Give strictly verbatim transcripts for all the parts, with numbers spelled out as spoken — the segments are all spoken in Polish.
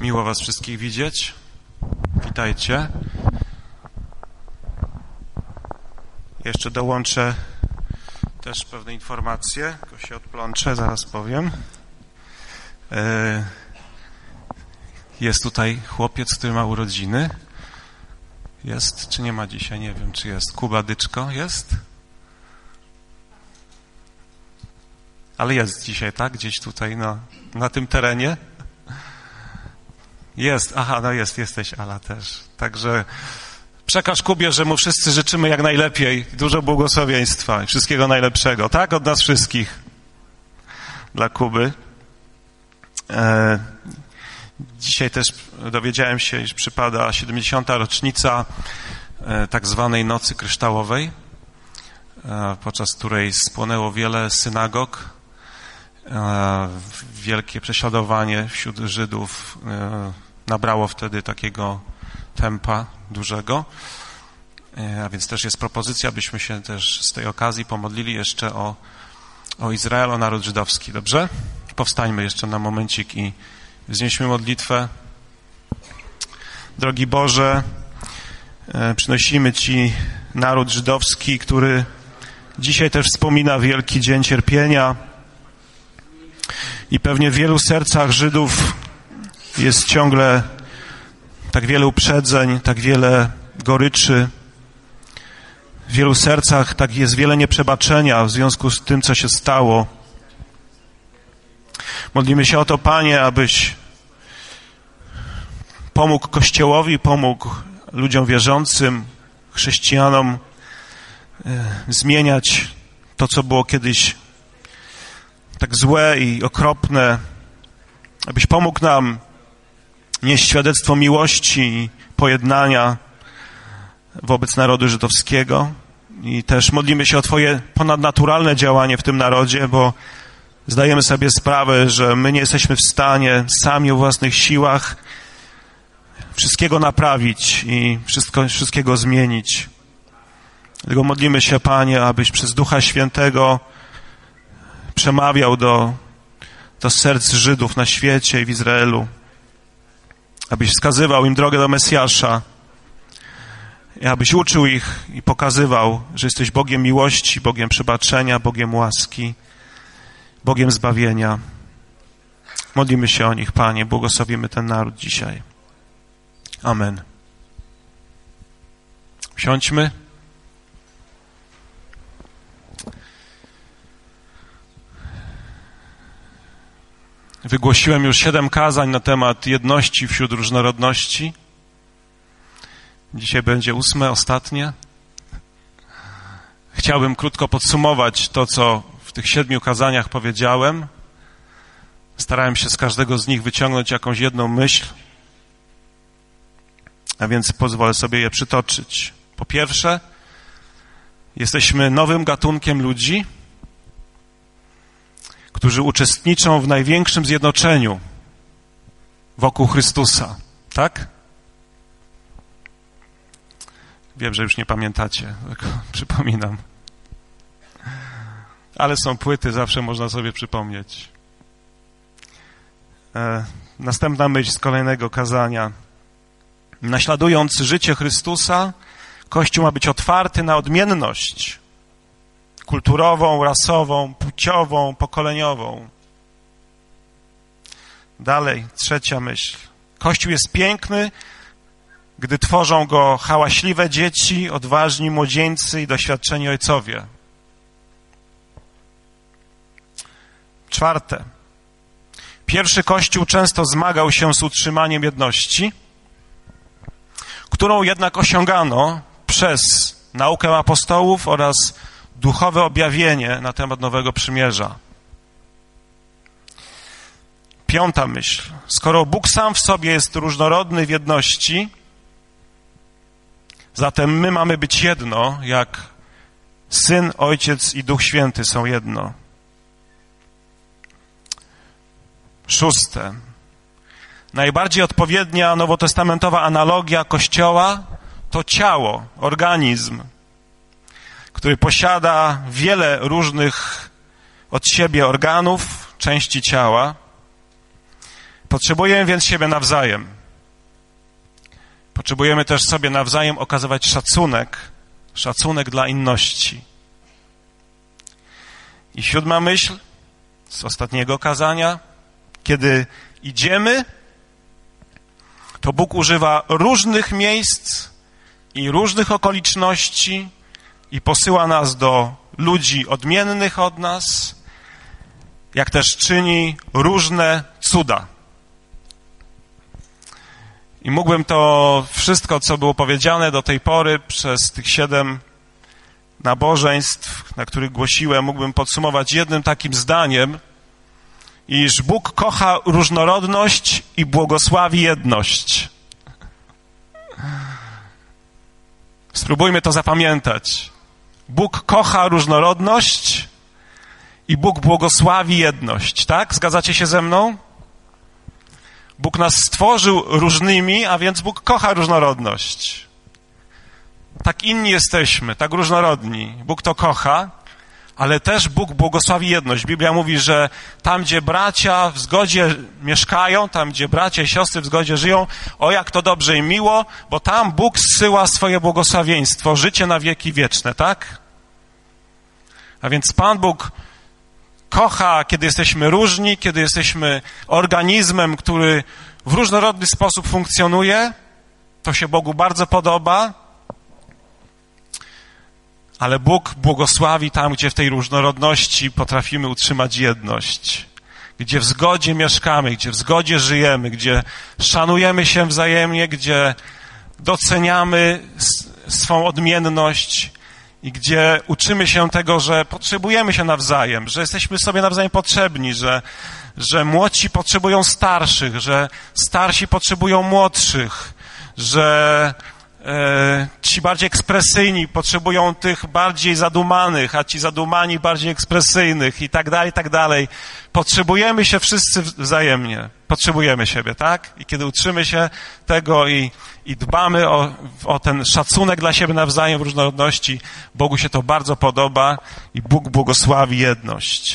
Miło was wszystkich widzieć. Witajcie. Jeszcze dołączę też pewne informacje, tylko się odplączę, zaraz powiem. Jest tutaj chłopiec, który ma urodziny. Jest, czy nie ma dzisiaj? Nie wiem, czy jest. Kuba Dyczko jest? Ale jest dzisiaj, tak? Gdzieś tutaj na, na tym terenie. Jest, aha, no jest, jesteś, Ala też. Także przekaż Kubie, że mu wszyscy życzymy jak najlepiej, dużo błogosławieństwa i wszystkiego najlepszego, tak? Od nas wszystkich. Dla Kuby. E, dzisiaj też dowiedziałem się, iż przypada siedemdziesiąta rocznica e, tak zwanej Nocy Kryształowej, e, podczas której spłonęło wiele synagog. E, wielkie prześladowanie wśród Żydów e, nabrało wtedy takiego tempa dużego, e, a więc też jest propozycja, abyśmy się też z tej okazji pomodlili jeszcze o, o Izrael, o naród żydowski, dobrze? Powstańmy jeszcze na momencik i wznieśmy modlitwę. Drogi Boże, e, przynosimy Ci naród żydowski, który dzisiaj też wspomina wielki dzień cierpienia. I pewnie w wielu sercach Żydów jest ciągle tak wiele uprzedzeń, tak wiele goryczy. W wielu sercach tak jest wiele nieprzebaczenia w związku z tym, co się stało. Modlimy się o to, Panie, abyś pomógł Kościołowi, pomógł ludziom wierzącym, chrześcijanom e, zmieniać to, co było kiedyś tak złe i okropne, abyś pomógł nam nieść świadectwo miłości i pojednania wobec narodu żydowskiego. I też modlimy się o Twoje ponadnaturalne działanie w tym narodzie, bo zdajemy sobie sprawę, że my nie jesteśmy w stanie sami o własnych siłach wszystkiego naprawić i wszystko, wszystkiego zmienić. Dlatego modlimy się, Panie, abyś przez Ducha Świętego przemawiał do, do serc Żydów na świecie i w Izraelu, abyś wskazywał im drogę do Mesjasza i abyś uczył ich i pokazywał, że jesteś Bogiem miłości, Bogiem przebaczenia, Bogiem łaski, Bogiem zbawienia. Modlimy się o nich, Panie, błogosławimy ten naród dzisiaj. Amen. Siądźmy. Wygłosiłem już siedem kazań na temat jedności wśród różnorodności. Dzisiaj będzie ósme, ostatnie. Chciałbym krótko podsumować to, co w tych siedmiu kazaniach powiedziałem. Starałem się z każdego z nich wyciągnąć jakąś jedną myśl, a więc pozwolę sobie je przytoczyć. Po pierwsze, jesteśmy nowym gatunkiem ludzi, którzy uczestniczą w największym zjednoczeniu wokół Chrystusa. Tak? Wiem, że już nie pamiętacie, tylko przypominam. Ale są płyty, zawsze można sobie przypomnieć. E, następna myśl z kolejnego kazania. Naśladując życie Chrystusa, Kościół ma być otwarty na odmienność kulturową, rasową, płciową, pokoleniową. Dalej, trzecia myśl. Kościół jest piękny, gdy tworzą go hałaśliwe dzieci, odważni młodzieńcy i doświadczeni ojcowie. Czwarte. Pierwszy Kościół często zmagał się z utrzymaniem jedności, którą jednak osiągano przez naukę apostołów oraz duchowe objawienie na temat Nowego Przymierza. Piąta myśl. Skoro Bóg sam w sobie jest różnorodny w jedności, zatem my mamy być jedno, jak Syn, Ojciec i Duch Święty są jedno. Szóste. Najbardziej odpowiednia nowotestamentowa analogia Kościoła to ciało, organizm, który posiada wiele różnych od siebie organów, części ciała, Potrzebujemy więc siebie nawzajem. Potrzebujemy też sobie nawzajem okazywać szacunek, szacunek dla inności. I siódma myśl z ostatniego kazania. Kiedy idziemy, to Bóg używa różnych miejsc i różnych okoliczności i posyła nas do ludzi odmiennych od nas, jak też czyni różne cuda. I mógłbym to wszystko, co było powiedziane do tej pory przez tych siedem nabożeństw, na których głosiłem, mógłbym podsumować jednym takim zdaniem, iż Bóg kocha różnorodność i błogosławi jedność. Spróbujmy to zapamiętać. Bóg kocha różnorodność i Bóg błogosławi jedność, tak? Zgadzacie się ze mną? Bóg nas stworzył różnymi, a więc Bóg kocha różnorodność. Tak inni jesteśmy, tak różnorodni. Bóg to kocha, ale też Bóg błogosławi jedność. Biblia mówi, że tam, gdzie bracia w zgodzie mieszkają, tam, gdzie bracia i siostry w zgodzie żyją, o jak to dobrze i miło, bo tam Bóg zsyła swoje błogosławieństwo, życie na wieki wieczne, tak? A więc Pan Bóg kocha, kiedy jesteśmy różni, kiedy jesteśmy organizmem, który w różnorodny sposób funkcjonuje. To się Bogu bardzo podoba. Ale Bóg błogosławi tam, gdzie w tej różnorodności potrafimy utrzymać jedność. Gdzie w zgodzie mieszkamy, gdzie w zgodzie żyjemy, gdzie szanujemy się wzajemnie, gdzie doceniamy swą odmienność i gdzie uczymy się tego, że potrzebujemy się nawzajem, że jesteśmy sobie nawzajem potrzebni, że, że młodsi potrzebują starszych, że starsi potrzebują młodszych, że e, ci bardziej ekspresyjni potrzebują tych bardziej zadumanych, a ci zadumani bardziej ekspresyjnych i tak dalej, i tak dalej. Potrzebujemy się wszyscy wzajemnie. Potrzebujemy siebie, tak? I kiedy uczymy się tego i, i dbamy o, o ten szacunek dla siebie nawzajem w różnorodności, Bogu się to bardzo podoba i Bóg błogosławi jedność.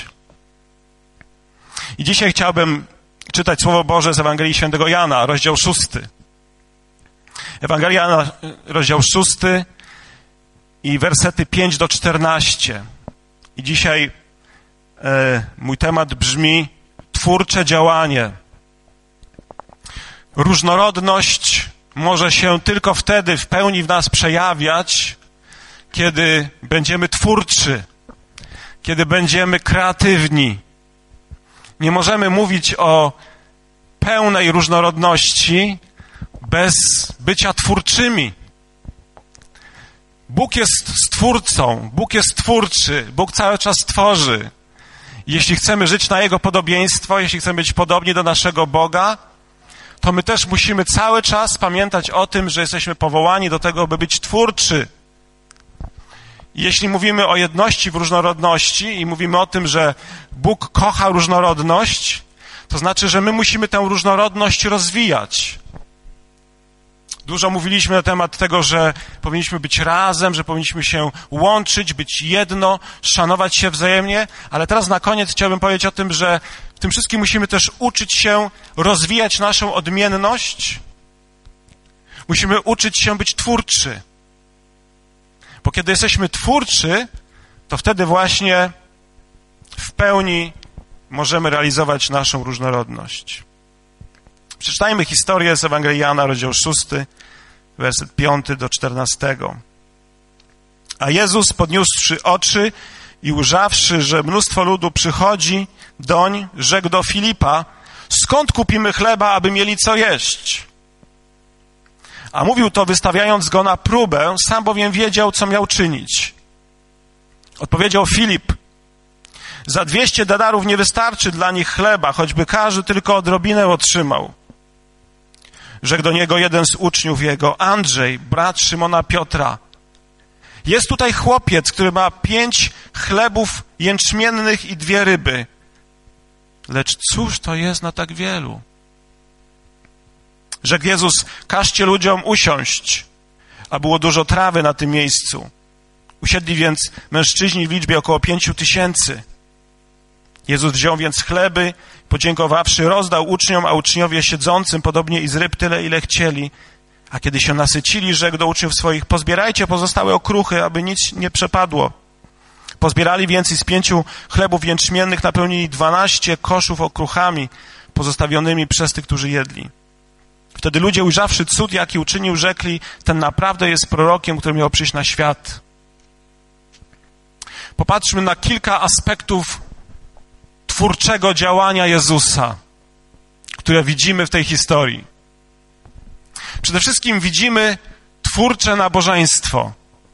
I dzisiaj chciałbym czytać Słowo Boże z Ewangelii Świętego Jana, rozdział szósty. Ewangelia Jana, rozdział szósty i wersety pięć do czternastu. I dzisiaj e, mój temat brzmi twórcze działanie. Różnorodność może się tylko wtedy w pełni w nas przejawiać, kiedy będziemy twórczy, kiedy będziemy kreatywni. Nie możemy mówić o pełnej różnorodności bez bycia twórczymi. Bóg jest stwórcą, Bóg jest twórczy, Bóg cały czas tworzy. Jeśli chcemy żyć na Jego podobieństwo, jeśli chcemy być podobni do naszego Boga, to my też musimy cały czas pamiętać o tym, że jesteśmy powołani do tego, by być twórczy. Jeśli mówimy o jedności w różnorodności i mówimy o tym, że Bóg kocha różnorodność, to znaczy, że my musimy tę różnorodność rozwijać. Dużo mówiliśmy na temat tego, że powinniśmy być razem, że powinniśmy się łączyć, być jedno, szanować się wzajemnie, ale teraz na koniec chciałbym powiedzieć o tym, że w tym wszystkim musimy też uczyć się rozwijać naszą odmienność. Musimy uczyć się być twórczy. Bo kiedy jesteśmy twórczy, to wtedy właśnie w pełni możemy realizować naszą różnorodność. Przeczytajmy historię z Ewangelii Jana, rozdział szósty, werset piąty do czternastego. A Jezus, podniósłszy oczy i ujrzawszy, że mnóstwo ludu przychodzi doń, rzekł do Filipa: skąd kupimy chleba, aby mieli co jeść? A mówił to, wystawiając go na próbę, sam bowiem wiedział, co miał czynić. Odpowiedział Filip: za dwieście denarów nie wystarczy dla nich chleba, choćby każdy tylko odrobinę otrzymał. Rzekł do niego jeden z uczniów jego: Andrzej, brat Szymona Piotra, jest tutaj chłopiec, który ma pięć chlebów jęczmiennych i dwie ryby. Lecz cóż to jest na tak wielu? Rzekł Jezus: każcie ludziom usiąść, a było dużo trawy na tym miejscu. Usiedli więc mężczyźni w liczbie około pięciu tysięcy. Jezus wziął więc chleby, podziękowawszy, rozdał uczniom, a uczniowie siedzącym, podobnie i z ryb tyle, ile chcieli. A kiedy się nasycili, rzekł do uczniów swoich: pozbierajcie pozostałe okruchy, aby nic nie przepadło. Pozbierali więc i z pięciu chlebów jęczmiennych napełnili dwanaście koszów okruchami pozostawionymi przez tych, którzy jedli. Wtedy ludzie, ujrzawszy cud, jaki uczynił, rzekli: ten naprawdę jest prorokiem, który miał przyjść na świat. Popatrzmy na kilka aspektów twórczego działania Jezusa, które widzimy w tej historii. Przede wszystkim widzimy twórcze nabożeństwo.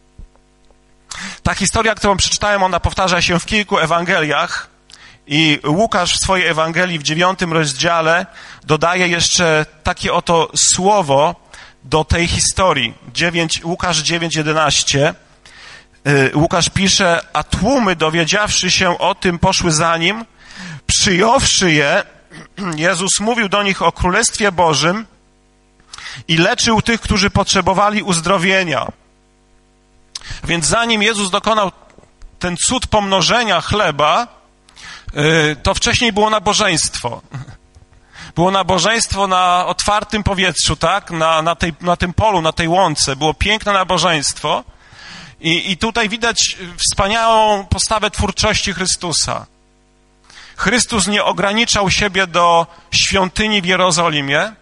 Ta historia, którą przeczytałem, ona powtarza się w kilku Ewangeliach i Łukasz w swojej Ewangelii w dziewiątym rozdziale dodaje jeszcze takie oto słowo do tej historii. dziewięć, Łukasz dziewięć jedenaście. Łukasz pisze: a tłumy, dowiedziawszy się o tym, poszły za nim. Przyjąwszy je, Jezus mówił do nich o Królestwie Bożym i leczył tych, którzy potrzebowali uzdrowienia. Więc zanim Jezus dokonał ten cud pomnożenia chleba, to wcześniej było nabożeństwo. Było nabożeństwo na otwartym powietrzu, tak? Na, na, tej, na tym polu, na tej łące. Było piękne nabożeństwo. I, I tutaj widać wspaniałą postawę twórczości Chrystusa. Chrystus nie ograniczał siebie do świątyni w Jerozolimie.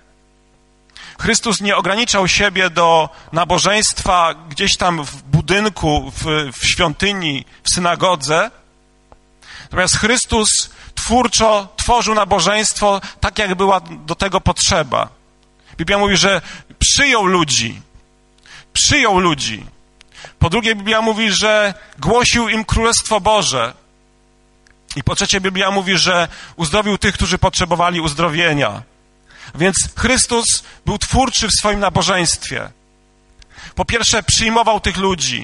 Chrystus nie ograniczał siebie do nabożeństwa gdzieś tam w budynku, w, w świątyni, w synagodze. Natomiast Chrystus twórczo tworzył nabożeństwo tak, jak była do tego potrzeba. Biblia mówi, że przyjął ludzi. Przyjął ludzi. Po drugie, Biblia mówi, że głosił im Królestwo Boże. I po trzecie, Biblia mówi, że uzdrowił tych, którzy potrzebowali uzdrowienia. Więc Chrystus był twórczy w swoim nabożeństwie. Po pierwsze, przyjmował tych ludzi.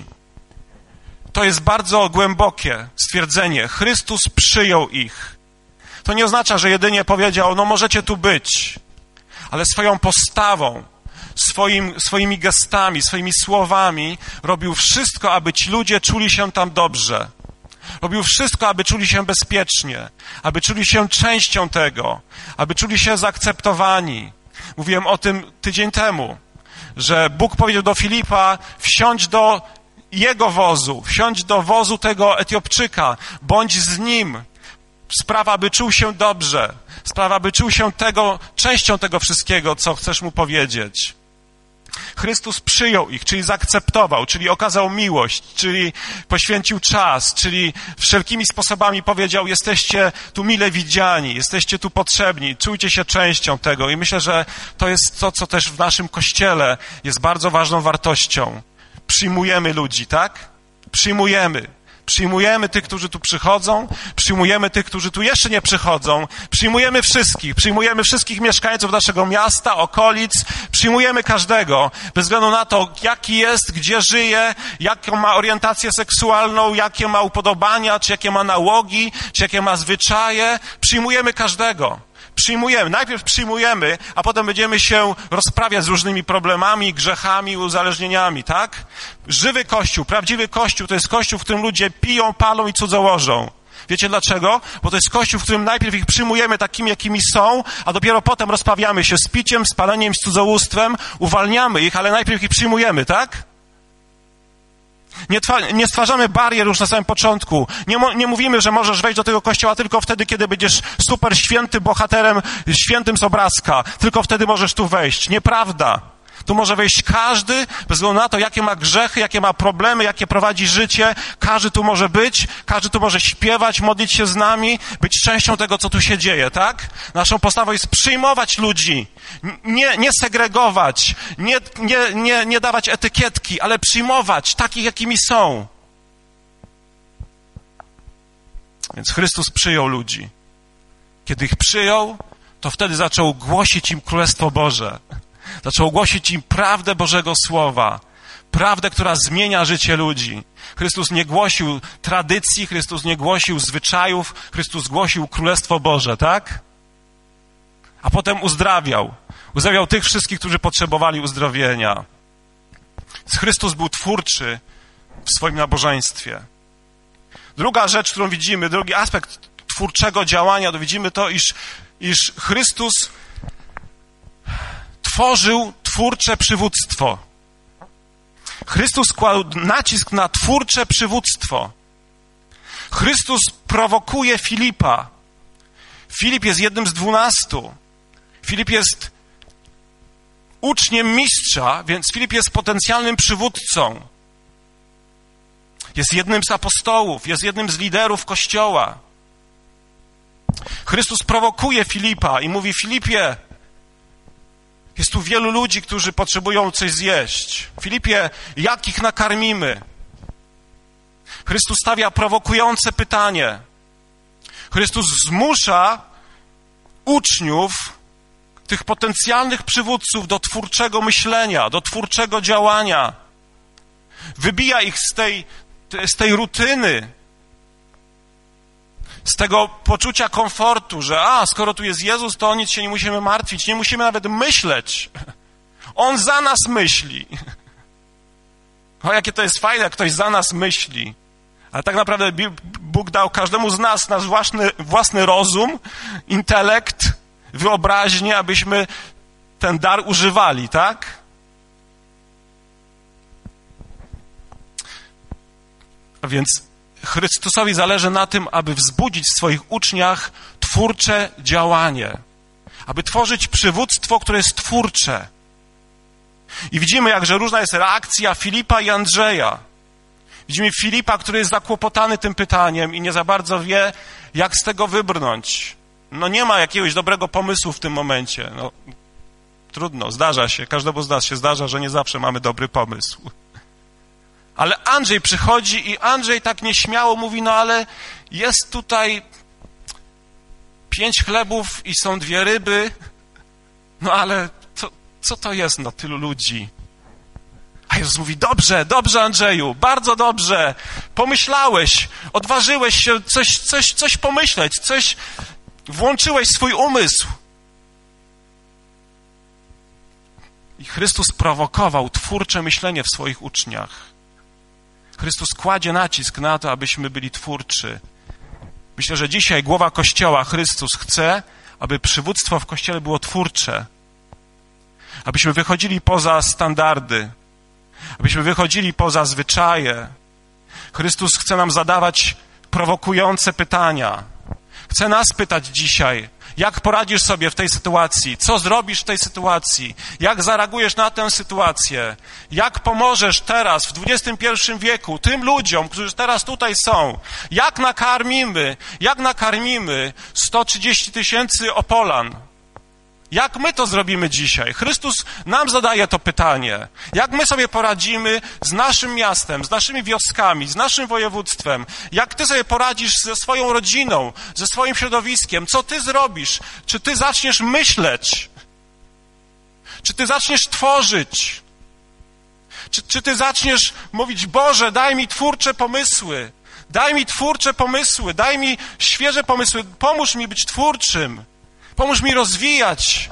To jest bardzo głębokie stwierdzenie. Chrystus przyjął ich. To nie oznacza, że jedynie powiedział: no możecie tu być, ale swoją postawą, swoim, swoimi gestami, swoimi słowami robił wszystko, aby ci ludzie czuli się tam dobrze. Robił wszystko, aby czuli się bezpiecznie, aby czuli się częścią tego, aby czuli się zaakceptowani. Mówiłem o tym tydzień temu, że Bóg powiedział do Filipa: wsiądź do jego wozu, wsiądź do wozu tego Etiopczyka, bądź z nim. Sprawa, aby czuł się dobrze, sprawa, aby czuł się tego, częścią tego wszystkiego, co chcesz mu powiedzieć. Chrystus przyjął ich, czyli zaakceptował, czyli okazał miłość, czyli poświęcił czas, czyli wszelkimi sposobami powiedział: jesteście tu mile widziani, jesteście tu potrzebni, czujcie się częścią tego. I myślę, że to jest to, co też w naszym Kościele jest bardzo ważną wartością. Przyjmujemy ludzi, tak? Przyjmujemy. Przyjmujemy tych, którzy tu przychodzą, przyjmujemy tych, którzy tu jeszcze nie przychodzą, przyjmujemy wszystkich, przyjmujemy wszystkich mieszkańców naszego miasta, okolic, przyjmujemy każdego, bez względu na to, jaki jest, gdzie żyje, jaką ma orientację seksualną, jakie ma upodobania, czy jakie ma nałogi, czy jakie ma zwyczaje, przyjmujemy każdego. Przyjmujemy, najpierw przyjmujemy, a potem będziemy się rozprawiać z różnymi problemami, grzechami, uzależnieniami, tak? Żywy Kościół, prawdziwy Kościół to jest Kościół, w którym ludzie piją, palą i cudzołożą. Wiecie dlaczego? Bo to jest Kościół, w którym najpierw ich przyjmujemy takimi, jakimi są, a dopiero potem rozprawiamy się z piciem, z paleniem, z cudzołóstwem, uwalniamy ich, ale najpierw ich przyjmujemy, tak? Nie, twa- nie stwarzamy barier już na samym początku. Nie, mo- nie mówimy, że możesz wejść do tego kościoła tylko wtedy, kiedy będziesz super świętym bohaterem, świętym z obrazka. Tylko wtedy możesz tu wejść. Nieprawda. Tu może wejść każdy, bez względu na to, jakie ma grzechy, jakie ma problemy, jakie prowadzi życie. Każdy tu może być, każdy tu może śpiewać, modlić się z nami, być częścią tego, co tu się dzieje, tak? Naszą postawą jest przyjmować ludzi, nie, nie segregować, nie, nie, nie, nie dawać etykietki, ale przyjmować takich, jakimi są. Więc Chrystus przyjął ludzi. Kiedy ich przyjął, to wtedy zaczął głosić im Królestwo Boże. Zaczął głosić im prawdę Bożego Słowa, prawdę, która zmienia życie ludzi. Chrystus nie głosił tradycji, Chrystus nie głosił zwyczajów, Chrystus głosił Królestwo Boże, tak? A potem uzdrawiał. Uzdrawiał tych wszystkich, którzy potrzebowali uzdrowienia. Chrystus był twórczy w swoim nabożeństwie. Druga rzecz, którą widzimy, drugi aspekt twórczego działania, to widzimy to, iż, iż Chrystus tworzył twórcze przywództwo. Chrystus kładł nacisk na twórcze przywództwo. Chrystus prowokuje Filipa. Filip jest jednym z dwunastu. Filip jest uczniem mistrza, więc Filip jest potencjalnym przywódcą. Jest jednym z apostołów, jest jednym z liderów Kościoła. Chrystus prowokuje Filipa i mówi: Filipie, jest tu wielu ludzi, którzy potrzebują coś zjeść. Filipie, jak ich nakarmimy? Chrystus stawia prowokujące pytanie. Chrystus zmusza uczniów, tych potencjalnych przywódców do twórczego myślenia, do twórczego działania. Wybija ich z tej, z tej rutyny, z tego poczucia komfortu, że a, skoro tu jest Jezus, to o nic się nie musimy martwić, nie musimy nawet myśleć. On za nas myśli. O, jakie to jest fajne, jak ktoś za nas myśli. Ale tak naprawdę Bóg dał każdemu z nas nasz własny, własny rozum, intelekt, wyobraźnię, abyśmy ten dar używali, tak? A więc Chrystusowi zależy na tym, aby wzbudzić w swoich uczniach twórcze działanie. Aby tworzyć przywództwo, które jest twórcze. I widzimy, jakże różna jest reakcja Filipa i Andrzeja. Widzimy Filipa, który jest zakłopotany tym pytaniem i nie za bardzo wie, jak z tego wybrnąć. No nie ma jakiegoś dobrego pomysłu w tym momencie. No, trudno, zdarza się, każdemu z nas się zdarza, że nie zawsze mamy dobry pomysł. Ale Andrzej przychodzi i Andrzej tak nieśmiało mówi: no ale jest tutaj pięć chlebów i są dwie ryby, no ale to, co to jest na tylu ludzi? A Jezus mówi: dobrze, dobrze Andrzeju, bardzo dobrze, pomyślałeś, odważyłeś się coś, coś, coś pomyśleć, coś, włączyłeś swój umysł. I Chrystus prowokował twórcze myślenie w swoich uczniach. Chrystus kładzie nacisk na to, abyśmy byli twórczy. Myślę, że dzisiaj głowa Kościoła, Chrystus, chce, aby przywództwo w Kościele było twórcze. Abyśmy wychodzili poza standardy. Abyśmy wychodzili poza zwyczaje. Chrystus chce nam zadawać prowokujące pytania. Chce nas pytać dzisiaj: jak poradzisz sobie w tej sytuacji? Co zrobisz w tej sytuacji? Jak zareagujesz na tę sytuację? Jak pomożesz teraz, w dwudziestym pierwszym wieku, tym ludziom, którzy teraz tutaj są? Jak nakarmimy, jak nakarmimy sto trzydzieści tysięcy Opolan? Jak my to zrobimy dzisiaj? Chrystus nam zadaje to pytanie. Jak my sobie poradzimy z naszym miastem, z naszymi wioskami, z naszym województwem? Jak ty sobie poradzisz ze swoją rodziną, ze swoim środowiskiem? Co ty zrobisz? Czy ty zaczniesz myśleć? Czy ty zaczniesz tworzyć? Czy, czy ty zaczniesz mówić: Boże, daj mi twórcze pomysły, daj mi twórcze pomysły, daj mi świeże pomysły, pomóż mi być twórczym. Pomóż mi rozwijać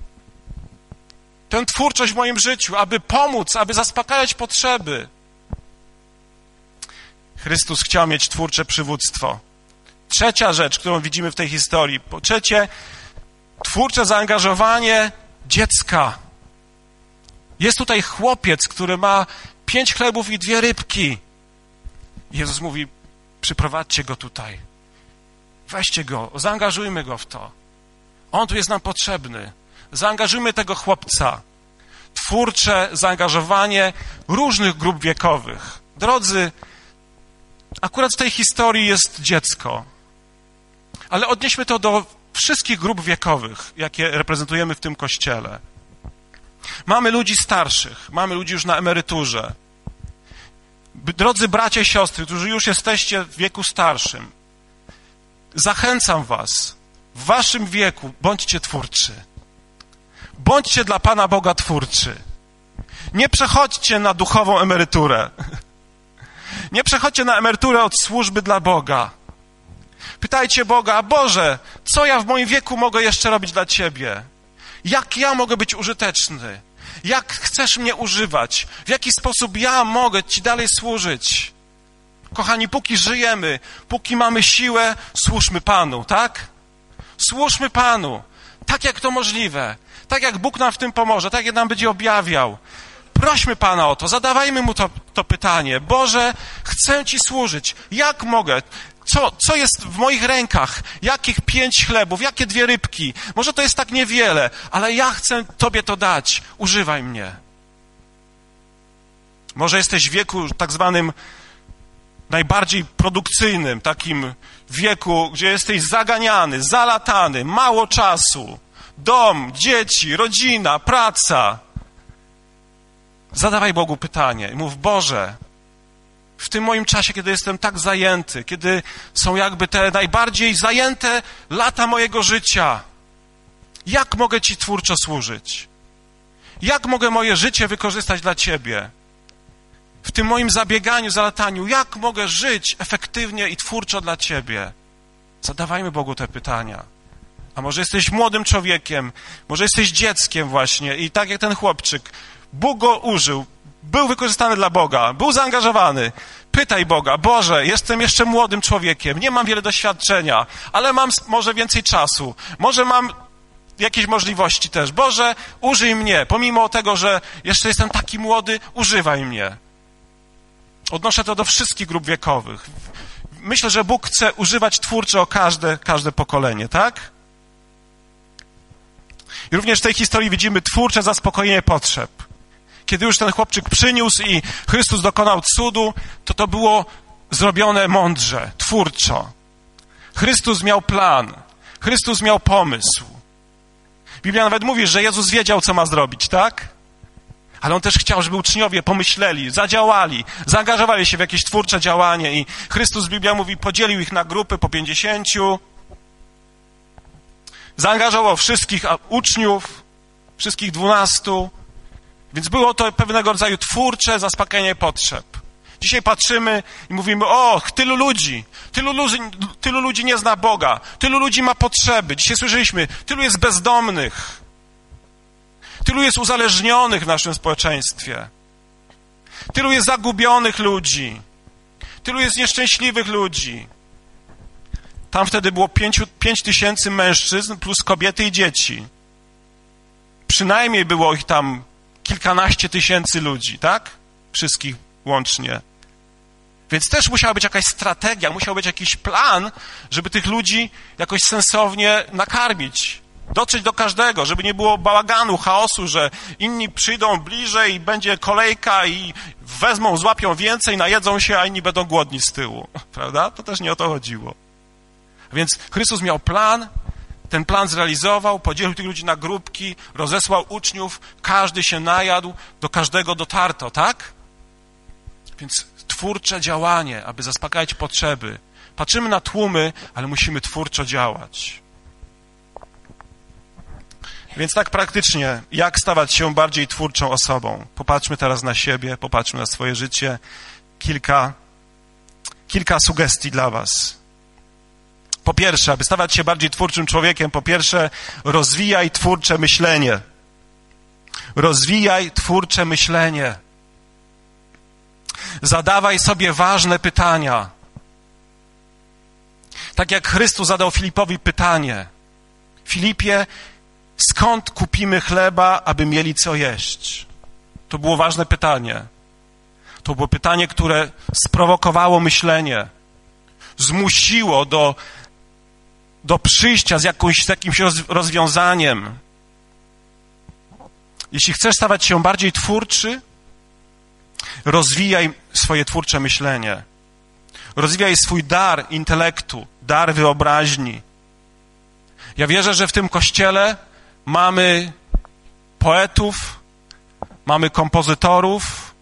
tę twórczość w moim życiu, aby pomóc, aby zaspokajać potrzeby. Chrystus chciał mieć twórcze przywództwo. Trzecia rzecz, którą widzimy w tej historii. Po trzecie, twórcze zaangażowanie dziecka. Jest tutaj chłopiec, który ma pięć chlebów i dwie rybki. Jezus mówi: przyprowadźcie go tutaj. Weźcie go, zaangażujmy go w to. On tu jest nam potrzebny. Zaangażujmy tego chłopca. Twórcze zaangażowanie różnych grup wiekowych. Drodzy, akurat w tej historii jest dziecko. Ale odnieśmy to do wszystkich grup wiekowych, jakie reprezentujemy w tym kościele. Mamy ludzi starszych, mamy ludzi już na emeryturze. Drodzy bracia i siostry, którzy już jesteście w wieku starszym, zachęcam was, w waszym wieku bądźcie twórczy. Bądźcie dla Pana Boga twórczy. Nie przechodźcie na duchową emeryturę. Nie przechodźcie na emeryturę od służby dla Boga. Pytajcie Boga: Boże, co ja w moim wieku mogę jeszcze robić dla Ciebie? Jak ja mogę być użyteczny? Jak chcesz mnie używać? W jaki sposób ja mogę Ci dalej służyć? Kochani, póki żyjemy, póki mamy siłę, służmy Panu, tak? Służmy Panu, tak jak to możliwe, tak jak Bóg nam w tym pomoże, tak jak nam będzie objawiał. Prośmy Pana o to, zadawajmy Mu to, to pytanie. Boże, chcę Ci służyć, jak mogę? Co, co jest w moich rękach? Jakich pięć chlebów? Jakie dwie rybki? Może to jest tak niewiele, ale ja chcę Tobie to dać. Używaj mnie. Może jesteś w wieku tak zwanym najbardziej produkcyjnym, takim wieku, gdzie jesteś zaganiany, zalatany, mało czasu, dom, dzieci, rodzina, praca. Zadawaj Bogu pytanie i mów: Boże, w tym moim czasie, kiedy jestem tak zajęty, kiedy są jakby te najbardziej zajęte lata mojego życia, jak mogę Ci twórczo służyć? Jak mogę moje życie wykorzystać dla Ciebie? W tym moim zabieganiu, zalataniu, jak mogę żyć efektywnie i twórczo dla Ciebie? Zadawajmy Bogu te pytania. A może jesteś młodym człowiekiem, może jesteś dzieckiem właśnie i tak jak ten chłopczyk, Bóg go użył, był wykorzystany dla Boga, był zaangażowany. Pytaj Boga: Boże, jestem jeszcze młodym człowiekiem, nie mam wiele doświadczenia, ale mam może więcej czasu, może mam jakieś możliwości też. Boże, użyj mnie, pomimo tego, że jeszcze jestem taki młody, używaj mnie. Odnoszę to do wszystkich grup wiekowych. Myślę, że Bóg chce używać twórczo każde, każde pokolenie, tak? I również w tej historii widzimy twórcze zaspokojenie potrzeb. Kiedy już ten chłopczyk przyniósł i Chrystus dokonał cudu, to to było zrobione mądrze, twórczo. Chrystus miał plan, Chrystus miał pomysł. Biblia nawet mówi, że Jezus wiedział, co ma zrobić, tak? Ale On też chciał, żeby uczniowie pomyśleli, zadziałali, zaangażowali się w jakieś twórcze działanie i Chrystus, Biblia mówi, podzielił ich na grupy po pięćdziesięciu, zaangażował wszystkich uczniów, wszystkich dwunastu, więc było to pewnego rodzaju twórcze zaspokajanie potrzeb. Dzisiaj patrzymy i mówimy: och, tylu ludzi, tylu ludzi, tylu ludzi nie zna Boga, tylu ludzi ma potrzeby. Dzisiaj słyszeliśmy, tylu jest bezdomnych, tylu jest uzależnionych w naszym społeczeństwie, tylu jest zagubionych ludzi, tylu jest nieszczęśliwych ludzi. Tam wtedy było pięciu, pięć tysięcy mężczyzn plus kobiety i dzieci. Przynajmniej było ich tam kilkanaście tysięcy ludzi, tak? Wszystkich łącznie. Więc też musiała być jakaś strategia, musiał być jakiś plan, żeby tych ludzi jakoś sensownie nakarmić. Dotrzeć do każdego, żeby nie było bałaganu, chaosu, że inni przyjdą bliżej i będzie kolejka i wezmą, złapią więcej, najedzą się, a inni będą głodni z tyłu. Prawda? To też nie o to chodziło. Więc Chrystus miał plan, ten plan zrealizował, podzielił tych ludzi na grupki, rozesłał uczniów, każdy się najadł, do każdego dotarto, tak? Więc twórcze działanie, aby zaspokajać potrzeby. Patrzymy na tłumy, ale musimy twórczo działać. Więc tak praktycznie, jak stawać się bardziej twórczą osobą? Popatrzmy teraz na siebie, popatrzmy na swoje życie. Kilka, kilka sugestii dla was. Po pierwsze, aby stawać się bardziej twórczym człowiekiem, po pierwsze, rozwijaj twórcze myślenie. Rozwijaj twórcze myślenie. Zadawaj sobie ważne pytania. Tak jak Chrystus zadał Filipowi pytanie. Filipie, skąd kupimy chleba, aby mieli co jeść? To było ważne pytanie. To było pytanie, które sprowokowało myślenie. Zmusiło do, do przyjścia z, jakąś, z jakimś rozwiązaniem. Jeśli chcesz stawać się bardziej twórczy, rozwijaj swoje twórcze myślenie. Rozwijaj swój dar intelektu, dar wyobraźni. Ja wierzę, że w tym kościele mamy poetów, mamy kompozytorów,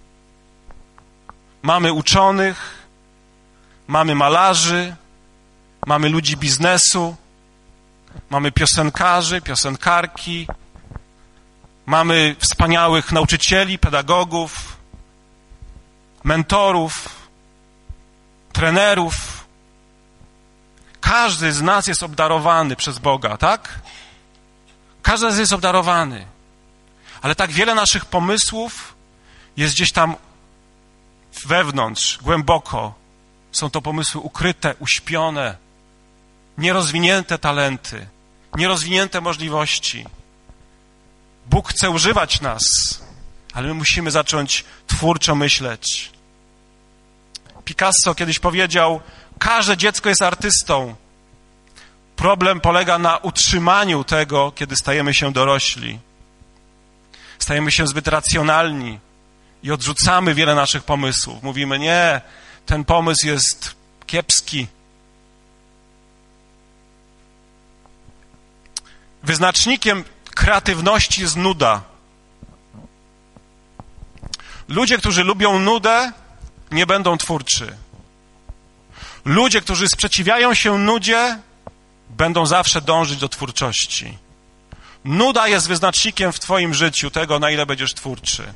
mamy uczonych, mamy malarzy, mamy ludzi biznesu, mamy piosenkarzy, piosenkarki, mamy wspaniałych nauczycieli, pedagogów, mentorów, trenerów. Każdy z nas jest obdarowany przez Boga, tak? Każdy z nas jest obdarowany. Ale tak wiele naszych pomysłów jest gdzieś tam wewnątrz, głęboko. Są to pomysły ukryte, uśpione, nierozwinięte talenty, nierozwinięte możliwości. Bóg chce używać nas, ale my musimy zacząć twórczo myśleć. Picasso kiedyś powiedział, każde dziecko jest artystą. Problem polega na utrzymaniu tego, kiedy stajemy się dorośli. Stajemy się zbyt racjonalni i odrzucamy wiele naszych pomysłów. Mówimy, nie, ten pomysł jest kiepski. Wyznacznikiem kreatywności jest nuda. Ludzie, którzy lubią nudę, nie będą twórczy. Ludzie, którzy sprzeciwiają się nudzie, będą zawsze dążyć do twórczości. Nuda jest wyznacznikiem w twoim życiu tego, na ile będziesz twórczy.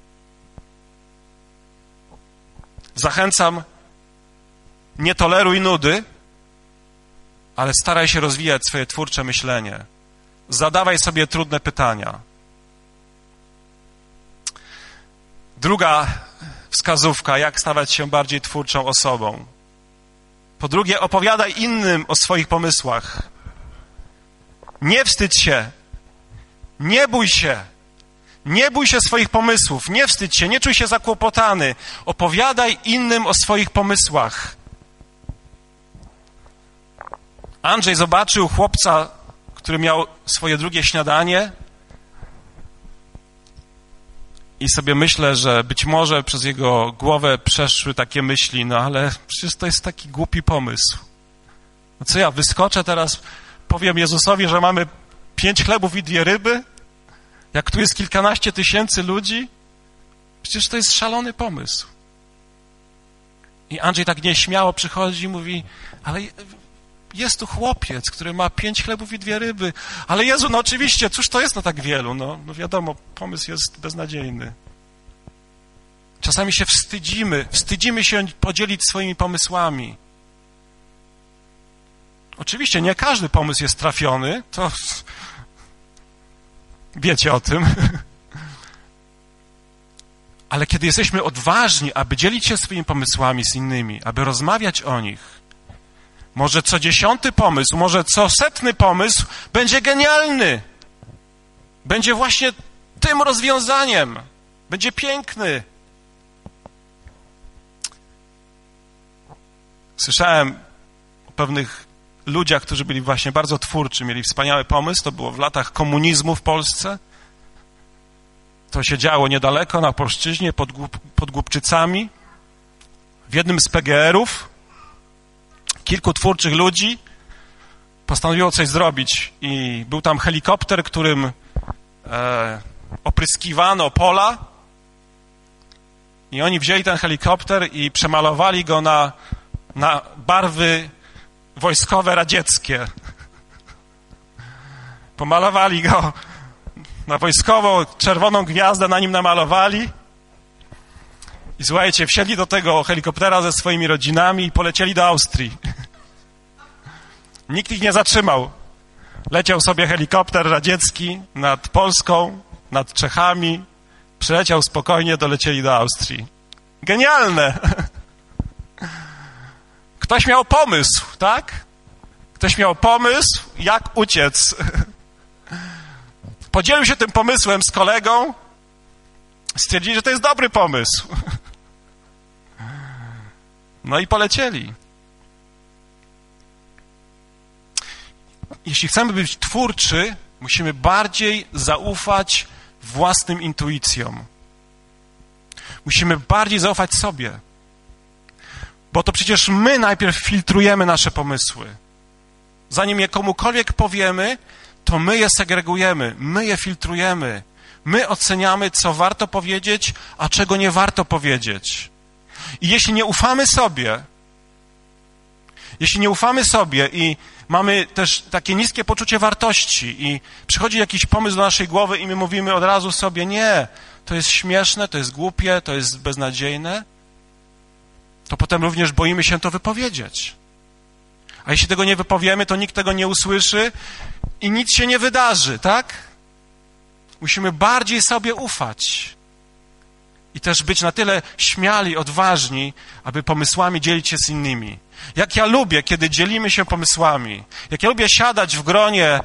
Zachęcam, nie toleruj nudy, ale staraj się rozwijać swoje twórcze myślenie. Zadawaj sobie trudne pytania. Druga wskazówka, jak stawać się bardziej twórczą osobą. Po drugie, opowiadaj innym o swoich pomysłach. Nie wstydź się. Nie bój się. Nie bój się swoich pomysłów. Nie wstydź się. Nie czuj się zakłopotany. Opowiadaj innym o swoich pomysłach. Andrzej zobaczył chłopca, który miał swoje drugie śniadanie i sobie myślę, że być może przez jego głowę przeszły takie myśli, no ale przecież to jest taki głupi pomysł. No co ja, wyskoczę teraz, powiem Jezusowi, że mamy pięć chlebów i dwie ryby? Jak tu jest kilkanaście tysięcy ludzi? Przecież to jest szalony pomysł. I Andrzej tak nieśmiało przychodzi i mówi, ale jest tu chłopiec, który ma pięć chlebów i dwie ryby. Ale Jezu, no oczywiście, cóż to jest na tak wielu? No, no wiadomo, pomysł jest beznadziejny. Czasami się wstydzimy, wstydzimy się podzielić swoimi pomysłami. Oczywiście nie każdy pomysł jest trafiony, to wiecie o tym. Ale kiedy jesteśmy odważni, aby dzielić się swoimi pomysłami z innymi, aby rozmawiać o nich, może co dziesiąty pomysł, może co setny pomysł będzie genialny. Będzie właśnie tym rozwiązaniem. Będzie piękny. Słyszałem o pewnych ludziach, którzy byli właśnie bardzo twórczy, mieli wspaniały pomysł. To było w latach komunizmu w Polsce. To się działo niedaleko, na Polszczyźnie, pod, pod Głubczycami. W jednym z P G erów kilku twórczych ludzi postanowiło coś zrobić i był tam helikopter, którym e, opryskiwano pola i oni wzięli ten helikopter i przemalowali go na, na barwy wojskowe radzieckie. Pomalowali go na wojskową, czerwoną gwiazdę na nim namalowali i słuchajcie, wsiedli do tego helikoptera ze swoimi rodzinami i polecieli do Austrii. Nikt ich nie zatrzymał. Leciał sobie helikopter radziecki nad Polską, nad Czechami, przyleciał spokojnie, dolecieli do Austrii. Genialne! Ktoś miał pomysł, tak? Ktoś miał pomysł, jak uciec. Podzielił się tym pomysłem z kolegą, stwierdzili, że to jest dobry pomysł. No i polecieli. Jeśli chcemy być twórczy, musimy bardziej zaufać własnym intuicjom. Musimy bardziej zaufać sobie. Bo to przecież my najpierw filtrujemy nasze pomysły. Zanim je komukolwiek powiemy, to my je segregujemy, my je filtrujemy. My oceniamy, co warto powiedzieć, a czego nie warto powiedzieć. I jeśli nie ufamy sobie, jeśli nie ufamy sobie i mamy też takie niskie poczucie wartości i przychodzi jakiś pomysł do naszej głowy i my mówimy od razu sobie, nie, to jest śmieszne, to jest głupie, to jest beznadziejne, to potem również boimy się to wypowiedzieć. A jeśli tego nie wypowiemy, to nikt tego nie usłyszy i nic się nie wydarzy, tak? Musimy bardziej sobie ufać. I też być na tyle śmiali, odważni, aby pomysłami dzielić się z innymi. Jak ja lubię, kiedy dzielimy się pomysłami. Jak ja lubię siadać w gronie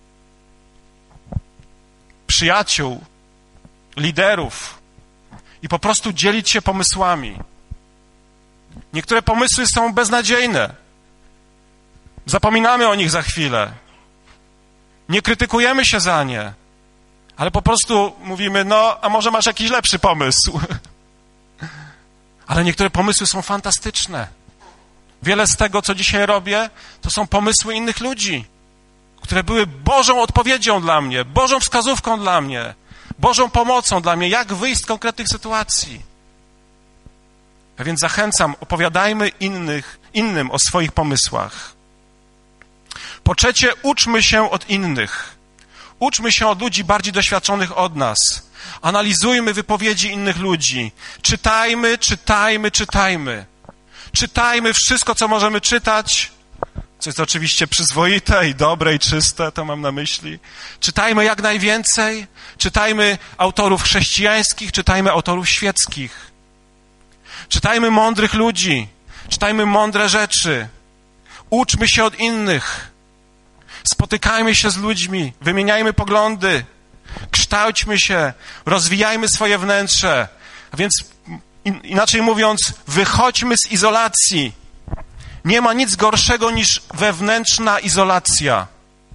przyjaciół, liderów i po prostu dzielić się pomysłami. Niektóre pomysły są beznadziejne. Zapominamy o nich za chwilę. Nie krytykujemy się za nie, ale po prostu mówimy, no, a może masz jakiś lepszy pomysł. Ale niektóre pomysły są fantastyczne. Wiele z tego, co dzisiaj robię, to są pomysły innych ludzi, które były Bożą odpowiedzią dla mnie, Bożą wskazówką dla mnie, Bożą pomocą dla mnie, jak wyjść z konkretnych sytuacji. A więc zachęcam, opowiadajmy innych, innym o swoich pomysłach. Po trzecie, uczmy się od innych. Uczmy się od ludzi bardziej doświadczonych od nas. Analizujmy wypowiedzi innych ludzi. Czytajmy, czytajmy, czytajmy. Czytajmy wszystko, co możemy czytać, co jest oczywiście przyzwoite i dobre i czyste, to mam na myśli. Czytajmy jak najwięcej. Czytajmy autorów chrześcijańskich, czytajmy autorów świeckich. Czytajmy mądrych ludzi. Czytajmy mądre rzeczy. Uczmy się od innych. Spotykajmy się z ludźmi, wymieniajmy poglądy, kształćmy się, rozwijajmy swoje wnętrze. A więc in, inaczej mówiąc, wychodźmy z izolacji. Nie ma nic gorszego niż wewnętrzna izolacja.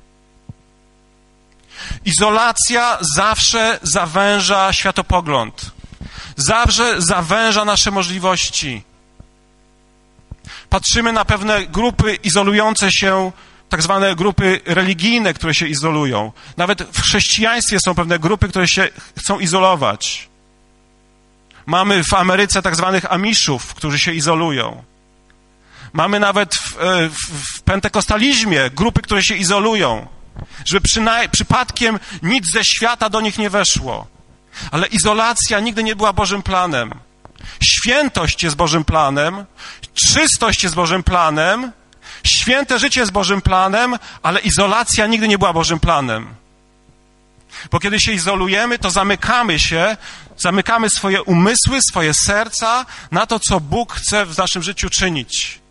Izolacja zawsze zawęża światopogląd. Zawsze zawęża nasze możliwości. Patrzymy na pewne grupy izolujące się, tak zwane grupy religijne, które się izolują. Nawet w chrześcijaństwie są pewne grupy, które się chcą izolować. Mamy w Ameryce tak zwanych Amishów, którzy się izolują. Mamy nawet w, w, w pentekostalizmie grupy, które się izolują, żeby przynaj, przypadkiem nic ze świata do nich nie weszło. Ale izolacja nigdy nie była Bożym planem. Świętość jest Bożym planem, czystość jest Bożym planem, święte życie jest Bożym planem, ale izolacja nigdy nie była Bożym planem. Bo kiedy się izolujemy, to zamykamy się, zamykamy swoje umysły, swoje serca na to, co Bóg chce w naszym życiu czynić.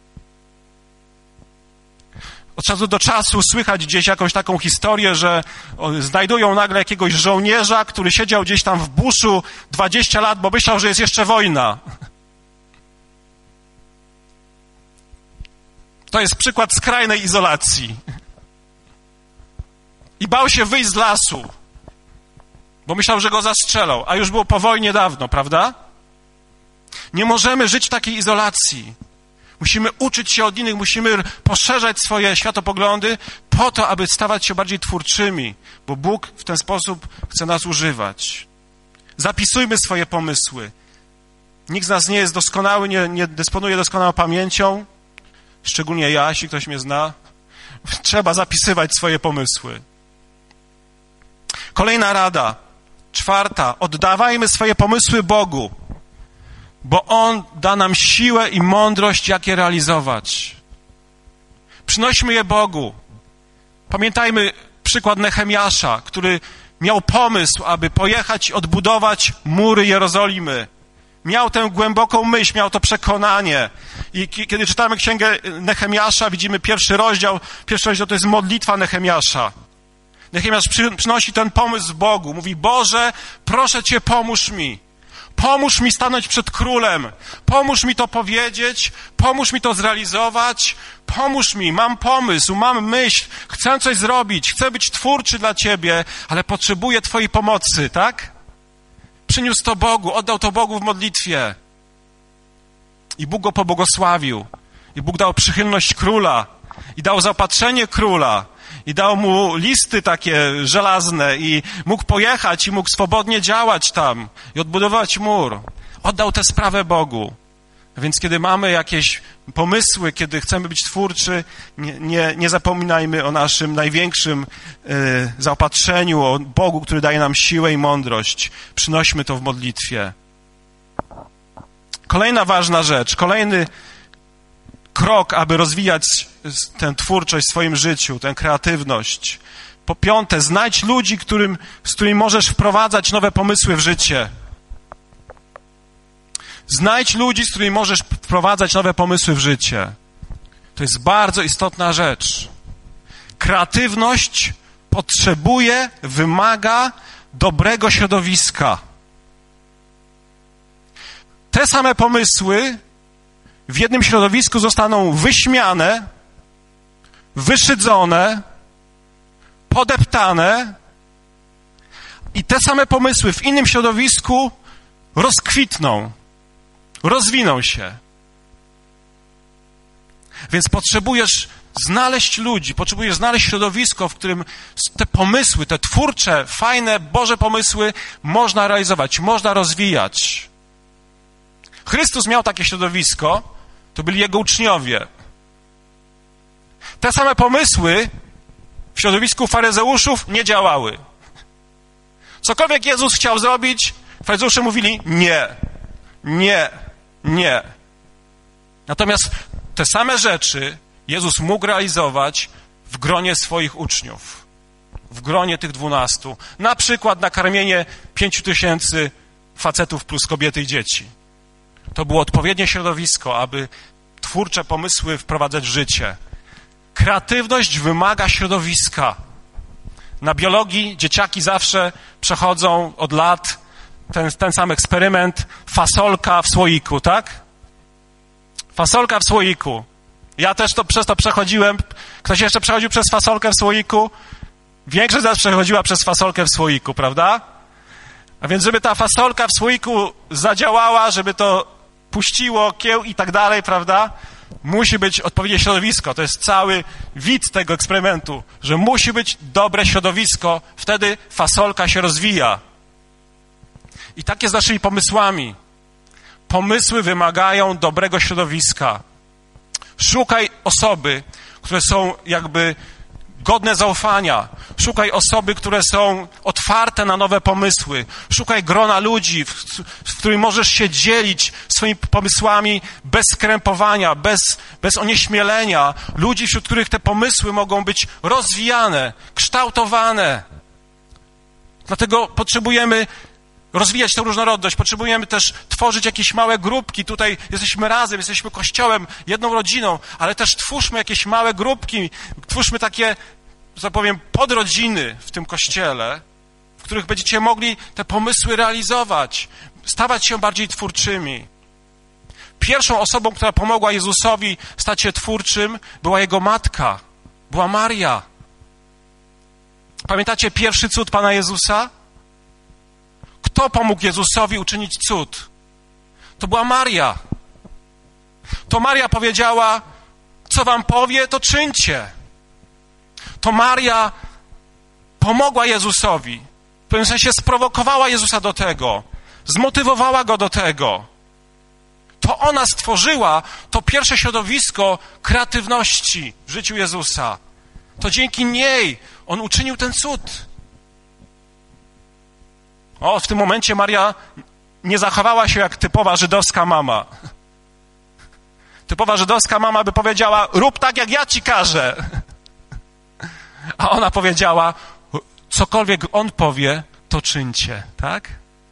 Od czasu do czasu słychać gdzieś jakąś taką historię, że znajdują nagle jakiegoś żołnierza, który siedział gdzieś tam w buszu dwadzieścia lat, bo myślał, że jest jeszcze wojna. To jest przykład skrajnej izolacji. I bał się wyjść z lasu, bo myślał, że go zastrzelą, a już było po wojnie dawno, prawda? Nie możemy żyć w takiej izolacji. Musimy uczyć się od innych, musimy poszerzać swoje światopoglądy po to, aby stawać się bardziej twórczymi, bo Bóg w ten sposób chce nas używać. Zapisujmy swoje pomysły. Nikt z nas nie jest doskonały, nie, nie dysponuje doskonałą pamięcią, szczególnie ja, jeśli ktoś mnie zna. Trzeba zapisywać swoje pomysły. Kolejna rada, czwarta. Oddawajmy swoje pomysły Bogu, bo On da nam siłę i mądrość, jak je realizować. Przynośmy je Bogu. Pamiętajmy przykład Nehemiasza, który miał pomysł, aby pojechać i odbudować mury Jerozolimy. Miał tę głęboką myśl, miał to przekonanie. I kiedy czytamy księgę Nehemiasza, widzimy pierwszy rozdział. Pierwszy rozdział to jest modlitwa Nehemiasza. Nehemiasz przy, przynosi ten pomysł Bogu. Mówi, Boże, proszę Cię, pomóż mi. Pomóż mi stanąć przed królem. Pomóż mi to powiedzieć. Pomóż mi to zrealizować. Pomóż mi. Mam pomysł, mam myśl. Chcę coś zrobić. Chcę być twórczy dla Ciebie, ale potrzebuję Twojej pomocy, tak? Przyniósł to Bogu, oddał to Bogu w modlitwie. I Bóg go pobłogosławił. I Bóg dał przychylność króla. I dał zaopatrzenie króla. I dał mu listy takie żelazne. I mógł pojechać i mógł swobodnie działać tam. I odbudować mur. Oddał tę sprawę Bogu. Więc kiedy mamy jakieś pomysły, kiedy chcemy być twórczy, nie, nie, nie zapominajmy o naszym największym y, zaopatrzeniu, o Bogu, który daje nam siłę i mądrość. Przynośmy to w modlitwie. Kolejna ważna rzecz, kolejny krok, aby rozwijać tę twórczość w swoim życiu, tę kreatywność. Po piąte, znajdź ludzi, którym, z którymi możesz wprowadzać nowe pomysły w życie. Znajdź ludzi, z którymi możesz wprowadzać nowe pomysły w życie. To jest bardzo istotna rzecz. Kreatywność potrzebuje, wymaga dobrego środowiska. Te same pomysły w jednym środowisku zostaną wyśmiane, wyszydzone, podeptane i te same pomysły w innym środowisku rozkwitną, rozwiną się. Więc potrzebujesz znaleźć ludzi, potrzebujesz znaleźć środowisko, w którym te pomysły, te twórcze, fajne, Boże pomysły można realizować, można rozwijać. Chrystus miał takie środowisko, to byli Jego uczniowie. Te same pomysły w środowisku faryzeuszów nie działały. Cokolwiek Jezus chciał zrobić, faryzeusze mówili nie, nie, nie. Natomiast te same rzeczy Jezus mógł realizować w gronie swoich uczniów, w gronie tych dwunastu. Na przykład nakarmienie pięciu tysięcy facetów plus kobiety i dzieci. To było odpowiednie środowisko, aby twórcze pomysły wprowadzać w życie. Kreatywność wymaga środowiska. Na biologii dzieciaki zawsze przechodzą od lat ten, ten sam eksperyment, fasolka w słoiku, tak? Fasolka w słoiku. Ja też to, przez to przechodziłem. Ktoś jeszcze przechodził przez fasolkę w słoiku? Większość z nas przechodziła przez fasolkę w słoiku, prawda? A więc, żeby ta fasolka w słoiku zadziałała, żeby to puściło kieł i tak dalej, prawda? Musi być odpowiednie środowisko. To jest cały widz tego eksperymentu, że musi być dobre środowisko, wtedy fasolka się rozwija. I tak jest z naszymi pomysłami. Pomysły wymagają dobrego środowiska. Szukaj osoby, które są jakby godne zaufania. Szukaj osoby, które są otwarte na nowe pomysły. Szukaj grona ludzi, z którymi możesz się dzielić swoimi pomysłami bez skrępowania, bez, bez onieśmielenia. Ludzi, wśród których te pomysły mogą być rozwijane, kształtowane. Dlatego potrzebujemy rozwijać tę różnorodność. Potrzebujemy też tworzyć jakieś małe grupki. Tutaj jesteśmy razem, jesteśmy kościołem, jedną rodziną, ale też twórzmy jakieś małe grupki, twórzmy takie, że tak powiem, podrodziny w tym kościele, w których będziecie mogli te pomysły realizować, stawać się bardziej twórczymi. Pierwszą osobą, która pomogła Jezusowi stać się twórczym, była Jego matka, była Maria. Pamiętacie pierwszy cud Pana Jezusa? Kto pomógł Jezusowi uczynić cud? To była Maria. To Maria powiedziała, co wam powie, to czyńcie. To Maria pomogła Jezusowi. W pewnym sensie sprowokowała Jezusa do tego. Zmotywowała Go do tego. To ona stworzyła to pierwsze środowisko kreatywności w życiu Jezusa. To dzięki niej On uczynił ten cud. O, w tym momencie Maria nie zachowała się jak typowa żydowska mama. Typowa żydowska mama by powiedziała, rób tak, jak ja ci każę. A ona powiedziała, cokolwiek On powie, to czyńcie, tak?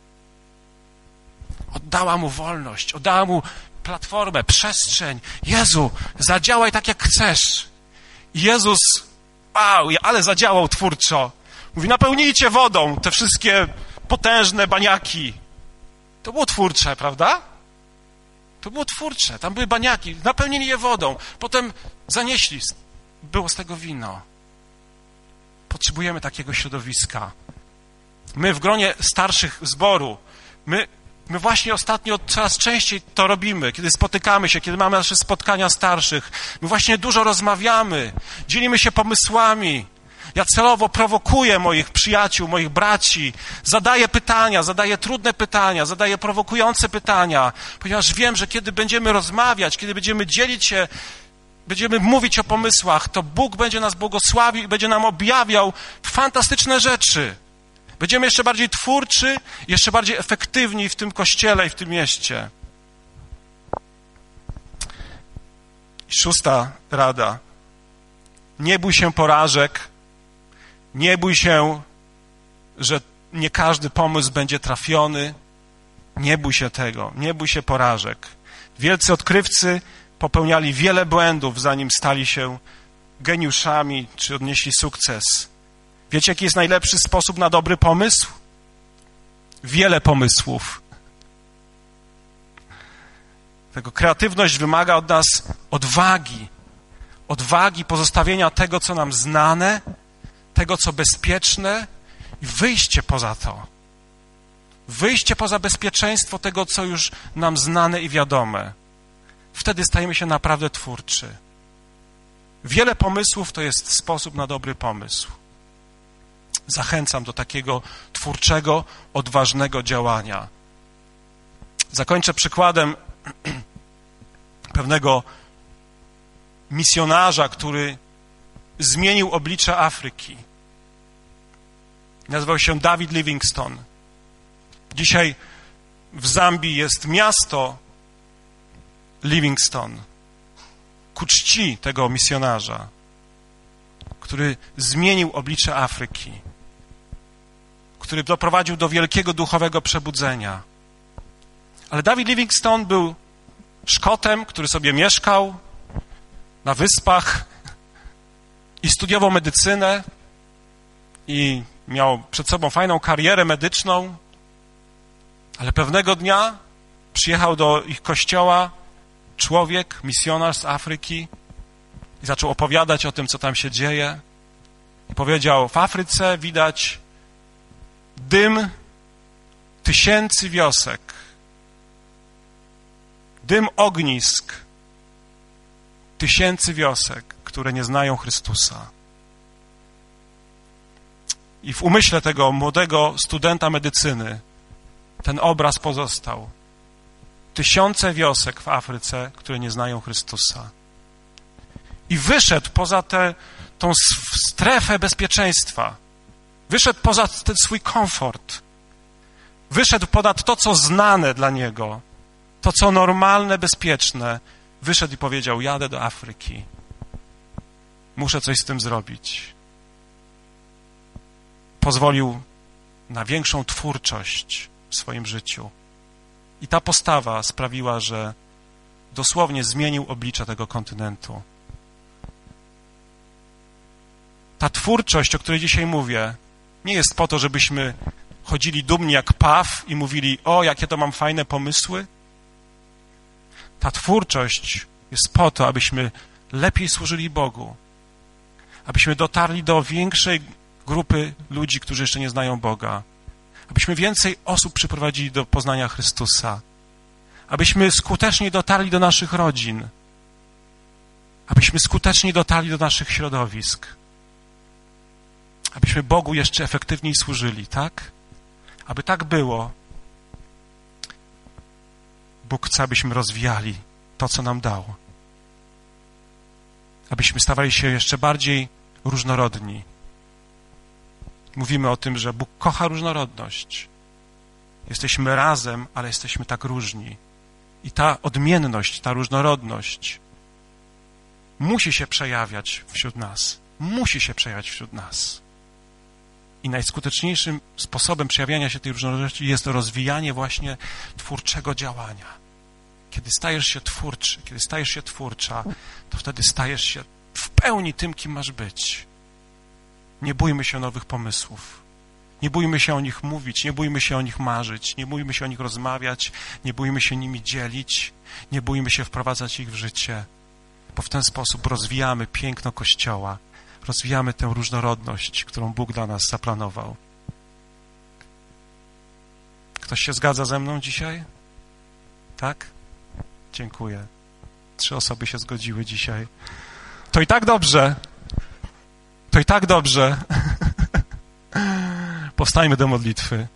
Oddała Mu wolność, oddała Mu platformę, przestrzeń. Jezu, zadziałaj tak, jak chcesz. I Jezus, wow, ale zadziałał twórczo. Mówi, napełnijcie wodą te wszystkie potężne baniaki. To było twórcze, prawda? To było twórcze. Tam były baniaki. Napełnili je wodą. Potem zanieśli. Było z tego wino. Potrzebujemy takiego środowiska. My w gronie starszych zboru, my, my właśnie ostatnio coraz częściej to robimy, kiedy spotykamy się, kiedy mamy nasze spotkania starszych. My właśnie dużo rozmawiamy, dzielimy się pomysłami. Ja celowo prowokuję moich przyjaciół, moich braci, zadaję pytania, zadaję trudne pytania, zadaję prowokujące pytania, ponieważ wiem, że kiedy będziemy rozmawiać, kiedy będziemy dzielić się, będziemy mówić o pomysłach, to Bóg będzie nas błogosławił i będzie nam objawiał fantastyczne rzeczy. Będziemy jeszcze bardziej twórczy, jeszcze bardziej efektywni w tym kościele i w tym mieście. I szósta rada. Nie bój się porażek. Nie bój się, że nie każdy pomysł będzie trafiony. Nie bój się tego, nie bój się porażek. Wielcy odkrywcy popełniali wiele błędów, zanim stali się geniuszami, czy odnieśli sukces. Wiecie, jaki jest najlepszy sposób na dobry pomysł? Wiele pomysłów. Tego kreatywność wymaga od nas odwagi. Odwagi pozostawienia tego, co nam znane, tego, co bezpieczne i wyjście poza to. Wyjście poza bezpieczeństwo tego, co już nam znane i wiadome. Wtedy stajemy się naprawdę twórczy. Wiele pomysłów to jest sposób na dobry pomysł. Zachęcam do takiego twórczego, odważnego działania. Zakończę przykładem pewnego misjonarza, który zmienił oblicze Afryki. Nazywał się David Livingstone. Dzisiaj w Zambii jest miasto Livingstone ku czci tego misjonarza, który zmienił oblicze Afryki, który doprowadził do wielkiego duchowego przebudzenia. Ale David Livingstone był Szkotem, który sobie mieszkał na wyspach i studiował medycynę i miał przed sobą fajną karierę medyczną, ale pewnego dnia przyjechał do ich kościoła człowiek, misjonarz z Afryki i zaczął opowiadać o tym, co tam się dzieje. I powiedział, w Afryce widać dym tysięcy wiosek, dym ognisk tysięcy wiosek, które nie znają Chrystusa. I w umyśle tego młodego studenta medycyny ten obraz pozostał. Tysiące wiosek w Afryce, które nie znają Chrystusa. I wyszedł poza tę tą strefę bezpieczeństwa. Wyszedł poza ten swój komfort. Wyszedł ponad to, co znane dla niego. To, co normalne, bezpieczne. Wyszedł i powiedział, jadę do Afryki. Muszę coś z tym zrobić. Pozwolił na większą twórczość w swoim życiu. I ta postawa sprawiła, że dosłownie zmienił oblicze tego kontynentu. Ta twórczość, o której dzisiaj mówię, nie jest po to, żebyśmy chodzili dumni jak paw i mówili, o, jakie to mam fajne pomysły. Ta twórczość jest po to, abyśmy lepiej służyli Bogu, abyśmy dotarli do większej grupy ludzi, którzy jeszcze nie znają Boga, abyśmy więcej osób przyprowadzili do poznania Chrystusa, abyśmy skutecznie dotarli do naszych rodzin, abyśmy skutecznie dotarli do naszych środowisk, abyśmy Bogu jeszcze efektywniej służyli, tak? Aby tak było, Bóg chce, abyśmy rozwijali to, co nam dał. Abyśmy stawali się jeszcze bardziej różnorodni. Mówimy o tym, że Bóg kocha różnorodność. Jesteśmy razem, ale jesteśmy tak różni. I ta odmienność, ta różnorodność musi się przejawiać wśród nas. Musi się przejawiać wśród nas. I najskuteczniejszym sposobem przejawiania się tej różnorodności jest rozwijanie właśnie twórczego działania. Kiedy stajesz się twórczy, kiedy stajesz się twórcza, to wtedy stajesz się w pełni tym, kim masz być. Nie bójmy się nowych pomysłów. Nie bójmy się o nich mówić, nie bójmy się o nich marzyć, nie bójmy się o nich rozmawiać, nie bójmy się nimi dzielić, nie bójmy się wprowadzać ich w życie, bo w ten sposób rozwijamy piękno Kościoła, rozwijamy tę różnorodność, którą Bóg dla nas zaplanował. Ktoś się zgadza ze mną dzisiaj? Tak? Dziękuję. Trzy osoby się zgodziły dzisiaj. To i tak dobrze. To i tak dobrze. Powstańmy do modlitwy.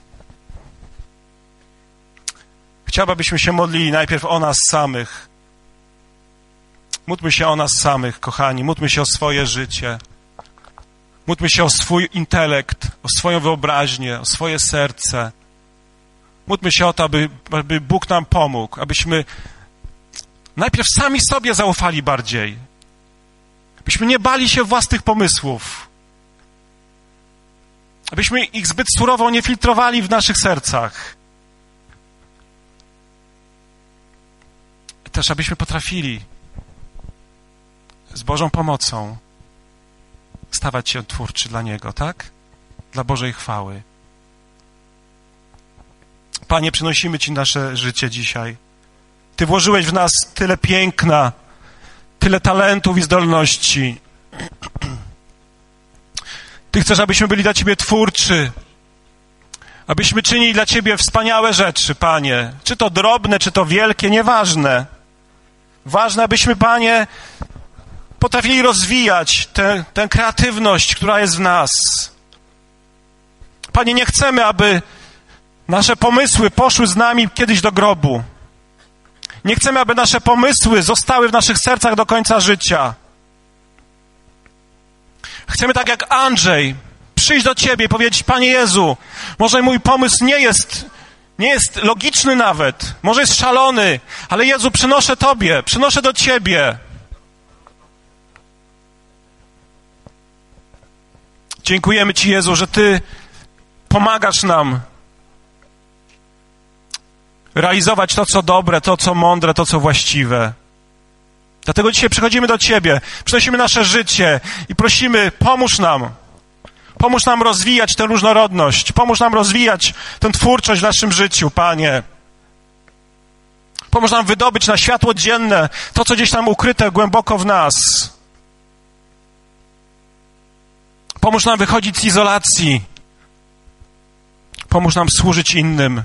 Chciałbym, abyśmy się modlili najpierw o nas samych. Módlmy się o nas samych, kochani. Módlmy się o swoje życie. Módlmy się o swój intelekt, o swoją wyobraźnię, o swoje serce. Módlmy się o to, aby, aby Bóg nam pomógł, abyśmy najpierw sami sobie zaufali bardziej. Abyśmy nie bali się własnych pomysłów. Abyśmy ich zbyt surowo nie filtrowali w naszych sercach. też abyśmy potrafili z Bożą pomocą stawać się twórczy dla Niego, tak? Dla Bożej chwały. Panie, przynosimy Ci nasze życie dzisiaj. Ty włożyłeś w nas tyle piękna, tyle talentów i zdolności. Ty chcesz, abyśmy byli dla Ciebie twórczy, abyśmy czynili dla Ciebie wspaniałe rzeczy, Panie. Czy to drobne, czy to wielkie, nieważne. Ważne, abyśmy, Panie, potrafili rozwijać tę, tę kreatywność, która jest w nas. Panie, nie chcemy, aby nasze pomysły poszły z nami kiedyś do grobu. Nie chcemy, aby nasze pomysły zostały w naszych sercach do końca życia. Chcemy tak jak Andrzej przyjść do Ciebie i powiedzieć: Panie Jezu, może mój pomysł nie jest, nie jest logiczny nawet, może jest szalony, ale Jezu, przynoszę Tobie, przynoszę do Ciebie. Dziękujemy Ci, Jezu, że Ty pomagasz nam realizować to, co dobre, to, co mądre, to, co właściwe. Dlatego dzisiaj przychodzimy do Ciebie, przynosimy nasze życie i prosimy: pomóż nam. Pomóż nam rozwijać tę różnorodność. Pomóż nam rozwijać tę twórczość w naszym życiu, Panie. Pomóż nam wydobyć na światło dzienne to, co gdzieś tam ukryte głęboko w nas. Pomóż nam wychodzić z izolacji. Pomóż nam służyć innym.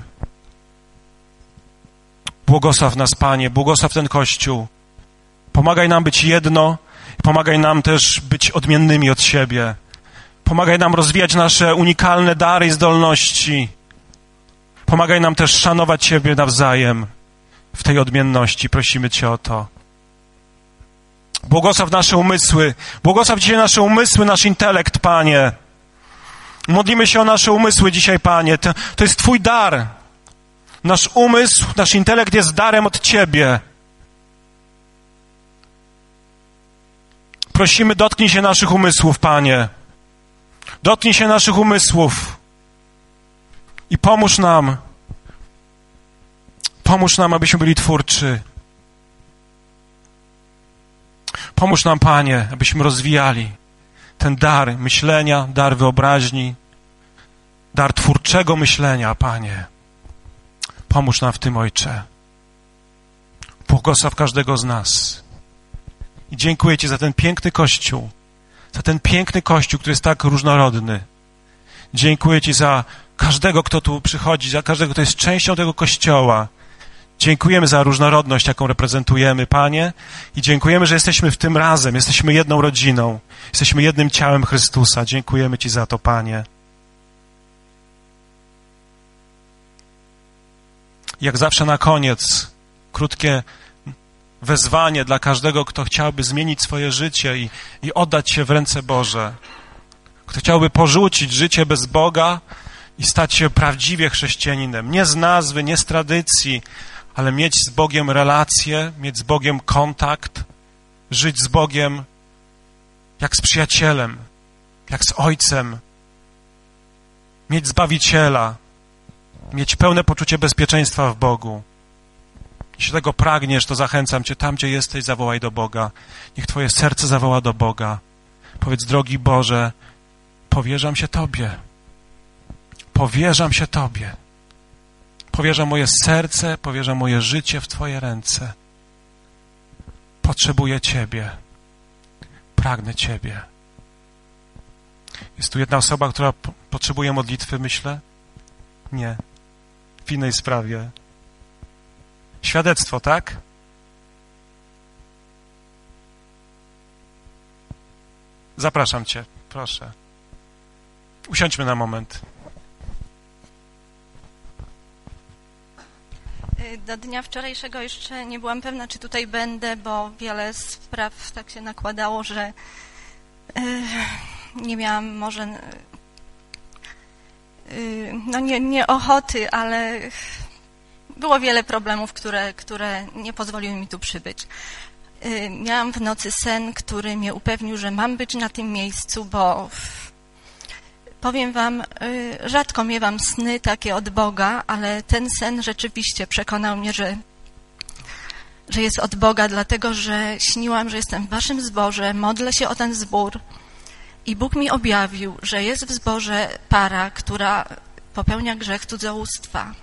Błogosław nas, Panie, błogosław ten Kościół. Pomagaj nam być jedno, pomagaj nam też być odmiennymi od siebie. Pomagaj nam rozwijać nasze unikalne dary i zdolności. Pomagaj nam też szanować Ciebie nawzajem w tej odmienności. Prosimy Cię o to. Błogosław nasze umysły. Błogosław dzisiaj nasze umysły, nasz intelekt, Panie. Modlimy się o nasze umysły dzisiaj, Panie. To, to jest Twój dar. Nasz umysł, nasz intelekt jest darem od Ciebie. Prosimy, dotknij się naszych umysłów, Panie. Dotknij się naszych umysłów i pomóż nam. Pomóż nam, abyśmy byli twórczy. Pomóż nam, Panie, abyśmy rozwijali ten dar myślenia, dar wyobraźni, dar twórczego myślenia, Panie. Pomóż nam w tym, Ojcze. Błogosław każdego z nas. I dziękuję Ci za ten piękny Kościół, za ten piękny Kościół, który jest tak różnorodny. Dziękuję Ci za każdego, kto tu przychodzi, za każdego, kto jest częścią tego Kościoła. Dziękujemy za różnorodność, jaką reprezentujemy, Panie, i dziękujemy, że jesteśmy w tym razem, jesteśmy jedną rodziną, jesteśmy jednym ciałem Chrystusa. Dziękujemy Ci za to, Panie. Jak zawsze na koniec, krótkie wezwanie dla każdego, kto chciałby zmienić swoje życie i, i oddać się w ręce Boże. Kto chciałby porzucić życie bez Boga i stać się prawdziwie chrześcijaninem. Nie z nazwy, nie z tradycji, ale mieć z Bogiem relację, mieć z Bogiem kontakt, żyć z Bogiem jak z przyjacielem, jak z Ojcem, mieć Zbawiciela, mieć pełne poczucie bezpieczeństwa w Bogu. Jeśli tego pragniesz, to zachęcam Cię, tam gdzie jesteś, zawołaj do Boga. Niech Twoje serce zawoła do Boga. Powiedz: drogi Boże, powierzam się Tobie. Powierzam się Tobie. Powierzam moje serce, powierzam moje życie w Twoje ręce. Potrzebuję Ciebie. Pragnę Ciebie. Jest tu jedna osoba, która po- potrzebuje modlitwy, myślę? Nie. W innej sprawie. Świadectwo, tak? Zapraszam Cię, proszę. Usiądźmy na moment. Do dnia wczorajszego jeszcze nie byłam pewna, czy tutaj będę, bo wiele spraw tak się nakładało, że yy, nie miałam może yy, no nie, nie ochoty, ale było wiele problemów, które, które nie pozwoliły mi tu przybyć. Yy, miałam w nocy sen, który mnie upewnił, że mam być na tym miejscu, bo powiem wam, rzadko miewam sny takie od Boga, ale ten sen rzeczywiście przekonał mnie, że, że jest od Boga, dlatego że śniłam, że jestem w waszym zborze, modlę się o ten zbór i Bóg mi objawił, że jest w zborze para, która popełnia grzech cudzołóstwa.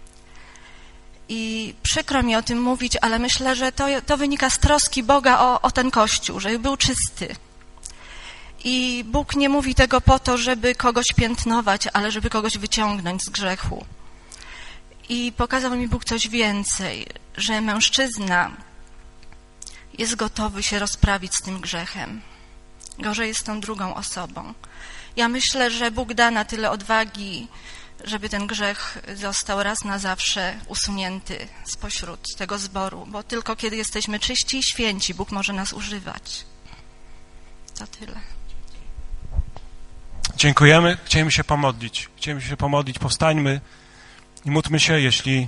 I przykro mi o tym mówić, ale myślę, że to, to wynika z troski Boga o, o ten Kościół, żeby był czysty. I Bóg nie mówi tego po to, żeby kogoś piętnować, ale żeby kogoś wyciągnąć z grzechu. I pokazał mi Bóg coś więcej, że mężczyzna jest gotowy się rozprawić z tym grzechem. Gorzej jest z tą drugą osobą. Ja myślę, że Bóg da na tyle odwagi, żeby ten grzech został raz na zawsze usunięty spośród tego zboru, bo tylko kiedy jesteśmy czyści i święci, Bóg może nas używać. To tyle. Dziękujemy. Chcielibyśmy się pomodlić. Chcielibyśmy się pomodlić. Powstańmy i módlmy się, jeśli,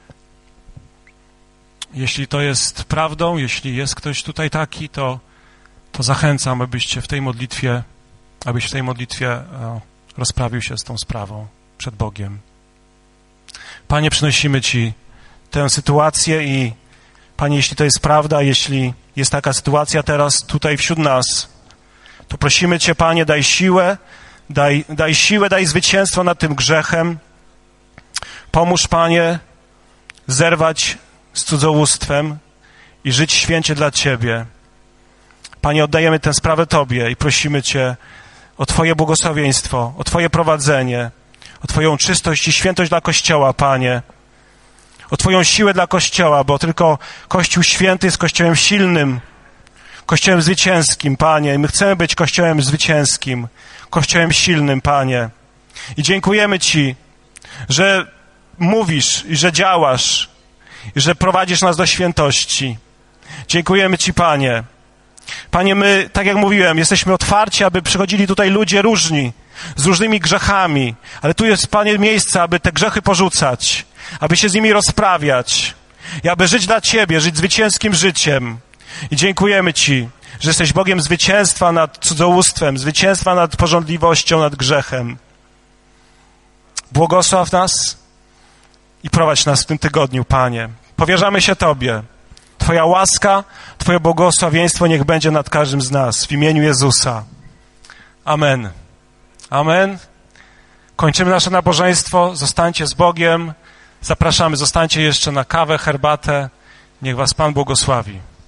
jeśli to jest prawdą, jeśli jest ktoś tutaj taki, to, to zachęcam, abyście w tej modlitwie, abyś w tej modlitwie o, rozprawił się z tą sprawą przed Bogiem. Panie, przynosimy Ci tę sytuację i Panie, jeśli to jest prawda, jeśli jest taka sytuacja teraz tutaj wśród nas, to prosimy Cię, Panie, daj siłę, daj, daj siłę, daj zwycięstwo nad tym grzechem. Pomóż, Panie, zerwać z cudzołóstwem i żyć święcie dla Ciebie. Panie, oddajemy tę sprawę Tobie i prosimy Cię o Twoje błogosławieństwo, o Twoje prowadzenie, o Twoją czystość i świętość dla Kościoła, Panie, o Twoją siłę dla Kościoła, bo tylko Kościół święty jest Kościołem silnym, Kościołem zwycięskim, Panie. I my chcemy być Kościołem zwycięskim, Kościołem silnym, Panie. I dziękujemy Ci, że mówisz i że działasz i że prowadzisz nas do świętości. Dziękujemy Ci, Panie. Panie, my, tak jak mówiłem, jesteśmy otwarci, aby przychodzili tutaj ludzie różni, z różnymi grzechami, ale tu jest, Panie, miejsce, aby te grzechy porzucać, aby się z nimi rozprawiać i aby żyć dla Ciebie, żyć zwycięskim życiem. I dziękujemy Ci, że jesteś Bogiem zwycięstwa nad cudzołóstwem, zwycięstwa nad pożądliwością, nad grzechem. Błogosław nas i prowadź nas w tym tygodniu, Panie. Powierzamy się Tobie. Twoja łaska, Twoje błogosławieństwo niech będzie nad każdym z nas. W imieniu Jezusa. Amen. Amen. Kończymy nasze nabożeństwo. Zostańcie z Bogiem. Zapraszamy, zostańcie jeszcze na kawę, herbatę. Niech was Pan błogosławi.